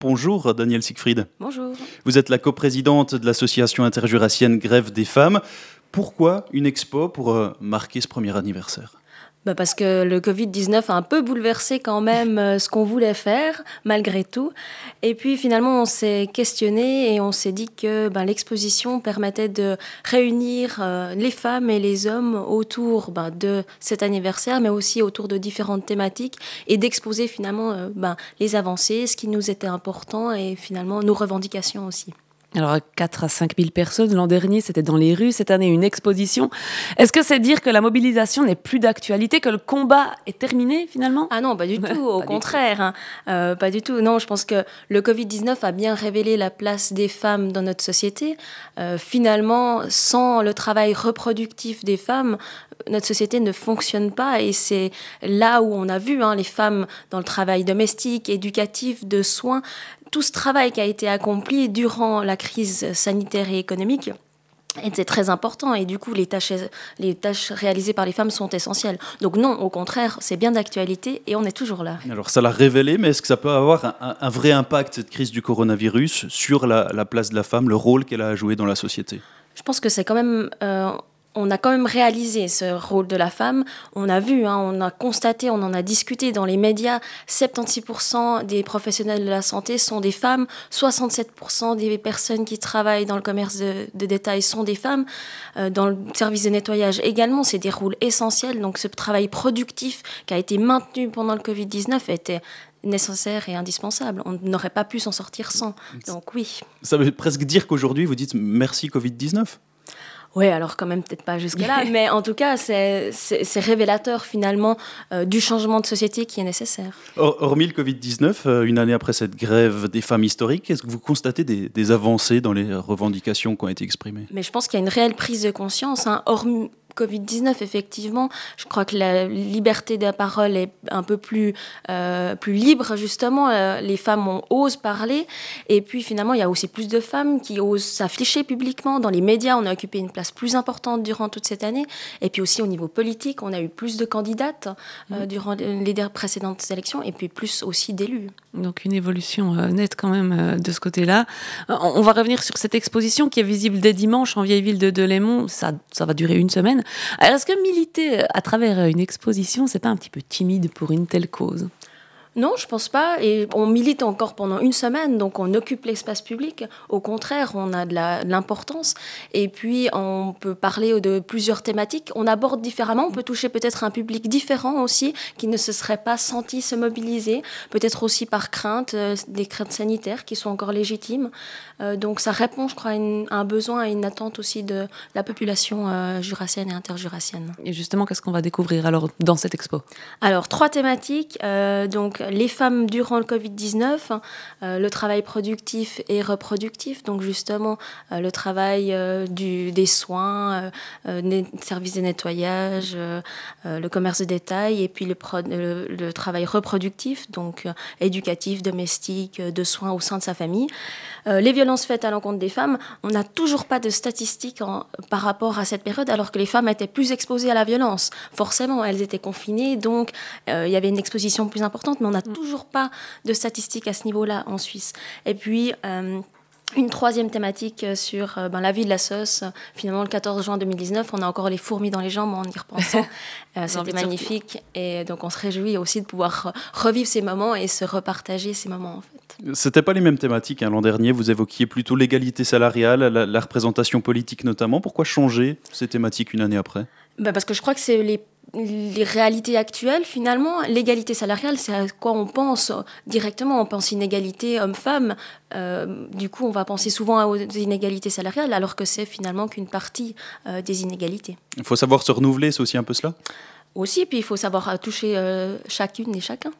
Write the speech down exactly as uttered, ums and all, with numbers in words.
Bonjour Danielle Siegfried. Bonjour. Vous êtes la coprésidente de l'association interjurassienne Grève des femmes. Pourquoi une expo pour euh, marquer ce premier anniversaire ? Bah parce que le covid dix-neuf a un peu bouleversé quand même euh, ce qu'on voulait faire, malgré tout. Et puis finalement, on s'est questionné et on s'est dit que ben, l'exposition permettait de réunir euh, les femmes et les hommes autour ben, de cet anniversaire, mais aussi autour de différentes thématiques et d'exposer finalement euh, ben, les avancées, ce qui nous était important et finalement nos revendications aussi. Alors, quatre à cinq mille personnes, l'an dernier, c'était dans les rues. Cette année, une exposition. Est-ce que c'est dire que la mobilisation n'est plus d'actualité, que le combat est terminé, finalement ? Ah non, pas du tout, au contraire. Hein. Euh, pas du tout. Non, je pense que le covid dix-neuf a bien révélé la place des femmes dans notre société. Euh, finalement, sans le travail reproductif des femmes, notre société ne fonctionne pas. Et c'est là où on a vu hein, les femmes dans le travail domestique, éducatif, de soins. Tout ce travail qui a été accompli durant la crise sanitaire et économique était très important et du coup les tâches, les tâches réalisées par les femmes sont essentielles. Donc non, au contraire, c'est bien d'actualité et on est toujours là. Alors ça l'a révélé, mais est-ce que ça peut avoir un, un vrai impact, cette crise du coronavirus, sur la, la place de la femme, le rôle qu'elle a à jouer dans la société ? Je pense que c'est quand même... Euh, On a quand même réalisé ce rôle de la femme. On a vu, hein, on a constaté, on en a discuté dans les médias. soixante-seize pour cent des professionnels de la santé sont des femmes. soixante-sept pour cent des personnes qui travaillent dans le commerce de, de détail sont des femmes. Euh, dans le service de nettoyage également, c'est des rôles essentiels. Donc ce travail productif qui a été maintenu pendant le covid dix-neuf était nécessaire et indispensable. On n'aurait pas pu s'en sortir sans. Donc oui. Ça veut presque dire qu'aujourd'hui, vous dites merci covid dix-neuf ? Oui, alors quand même peut-être pas jusque-là, mais en tout cas, c'est, c'est, c'est révélateur finalement euh, du changement de société qui est nécessaire. Hormis le covid dix-neuf, euh, une année après cette grève des femmes historiques, est-ce que vous constatez des, des avancées dans les revendications qui ont été exprimées ? Mais je pense qu'il y a une réelle prise de conscience, hein, hormis covid dix-neuf, effectivement, je crois que la liberté de la parole est un peu plus, euh, plus libre, justement. Euh, les femmes on, osent parler. Et puis, finalement, il y a aussi plus de femmes qui osent s'afficher publiquement. Dans les médias, on a occupé une place plus importante durant toute cette année. Et puis aussi, au niveau politique, on a eu plus de candidates euh, mmh. durant les précédentes élections. Et puis, plus aussi d'élus. Donc, une évolution euh, nette quand même euh, de ce côté-là. Euh, on va revenir sur cette exposition qui est visible dès dimanche en Vieille Ville de Delémont. Ça, ça va durer une semaine. Alors, est-ce que militer à travers une exposition, c'est pas un petit peu timide pour une telle cause ? Non, je pense pas. Et on milite encore pendant une semaine, donc on occupe l'espace public. Au contraire, on a de, la, de l'importance. Et puis, on peut parler de plusieurs thématiques. On aborde différemment. On peut toucher peut-être un public différent aussi, qui ne se serait pas senti se mobiliser. Peut-être aussi par crainte, euh, des craintes sanitaires qui sont encore légitimes. Euh, donc, ça répond, je crois, à, une, à un besoin, à une attente aussi de la population euh, jurassienne et interjurassienne. Et justement, qu'est-ce qu'on va découvrir alors dans cette expo ? Alors, trois thématiques. Euh, donc, les femmes durant le covid dix-neuf, euh, le travail productif et reproductif, donc justement euh, le travail euh, du, des soins, euh, les services de nettoyage, euh, euh, le commerce de détail et puis le, pro, le, le travail reproductif, donc euh, éducatif, domestique, de soins au sein de sa famille. Euh, les violences faites à l'encontre des femmes, on n'a toujours pas de statistiques en, par rapport à cette période, alors que les femmes étaient plus exposées à la violence. Forcément, elles étaient confinées, donc euh, il y avait une exposition plus importante, mais on n'a toujours pas de statistiques à ce niveau-là en Suisse. Et puis, euh, une troisième thématique sur euh, ben, la vie de la sauce. Finalement, le quatorze juin deux mille dix-neuf, on a encore les fourmis dans les jambes en y repensant. Euh, c'était magnifique. Et donc, on se réjouit aussi de pouvoir revivre ces moments et se repartager ces moments, en fait. C'était pas les mêmes thématiques. Hein. L'an dernier, vous évoquiez plutôt l'égalité salariale, la, la représentation politique notamment. Pourquoi changer ces thématiques une année après ? Ben, parce que je crois que c'est les les réalités actuelles, finalement, l'égalité salariale, c'est à quoi on pense directement. On pense inégalité homme-femme. Euh, du coup, on va penser souvent aux inégalités salariales, alors que c'est finalement qu'une partie euh, des inégalités. Il faut savoir se renouveler, c'est aussi un peu cela ? Aussi, puis il faut savoir toucher euh, chacune et chacun.